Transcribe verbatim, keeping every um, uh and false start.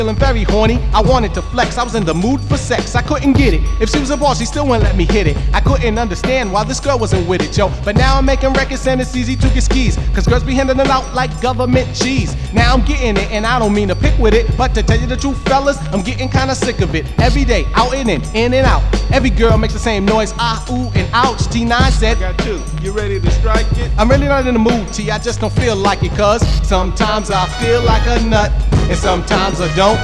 Feeling very horny, I wanted to flex. I was in the mood for sex, I couldn't get it. If she was a boss, she still wouldn't let me hit it. I couldn't understand why this girl wasn't with it, yo. But now I'm making records and it's easy to get skis, cause girls be handing it out like government cheese. Now I'm getting it, and I don't mean to pick with it, but to tell you the truth, fellas, I'm getting kinda sick of it. Every day, out and in, in and out. Every girl makes the same noise, ah, ooh, and ouch. T nine said, Got two. You ready to strike it? I'm really not in the mood, T, I just don't feel like it, cause sometimes I feel like a nut, and sometimes I don't.